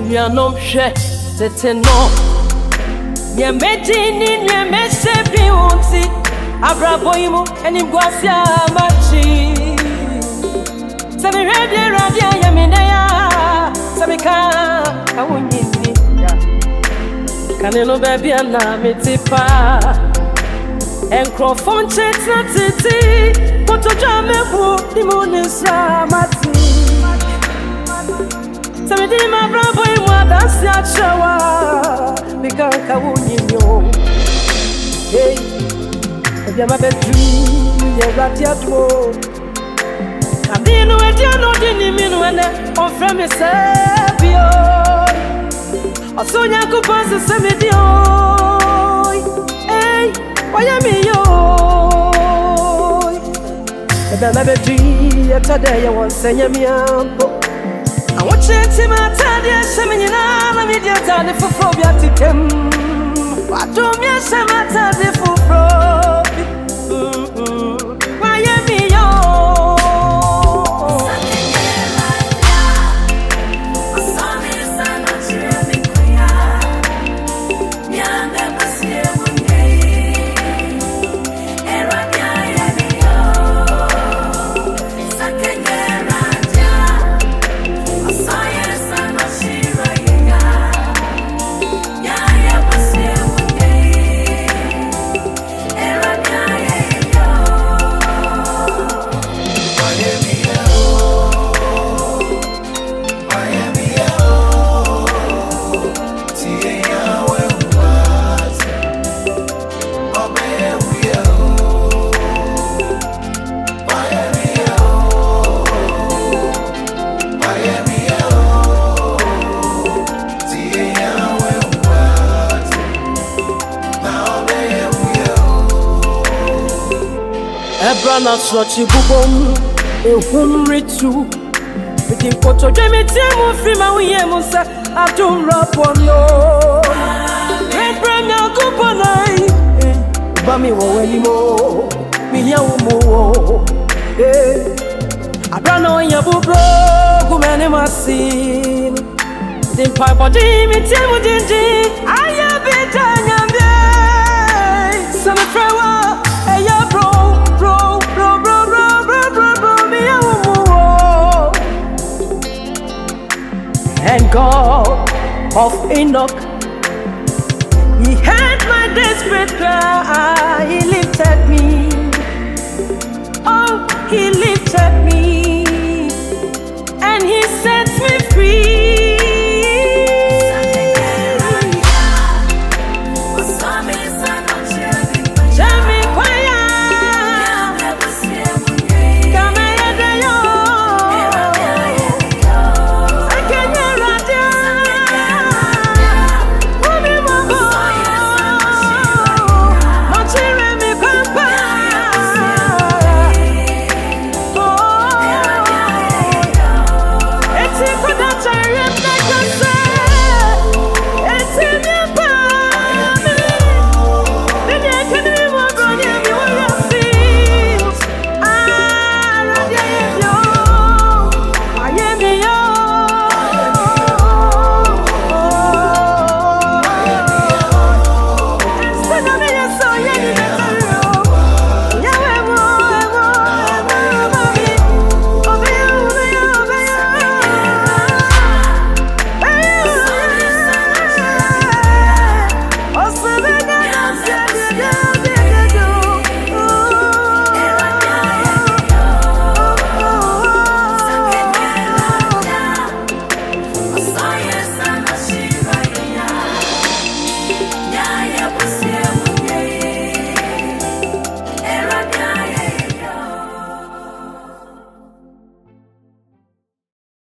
Mianom she teteno Nye medini nye mesepi unti Abraboimu eni gwafia machi Sami radia yamineya Sami kawunyini Kaneno baby ana mitipa Enkrofon chetna titi Poto jamebu limunisa mati Sami di mabraboimu adansi achawa Mika kawunyinyo Hey Yama bedru ye ratia dwo Aminu ediano dini minu ene Onfre me sebio Osonya kupansi semedio Hey Wayami yo Yama bedru ye tade ye wansenye miyambo Awache tima tade semenyina Na media tade fufobia tikem Watumye sema tade fufro Ebrana sochi bubom ehumritu Biti koto jemi timu fima uye musa Adum rapono Ebrana kuponai Ubami waweni mo Miya umu Abrana onya bubro Kumene masin Dimpai body mi timu dinji Aya bita nyambie Same frewa Eya bro And God of Enoch, He heard my desperate cry, He lifted me.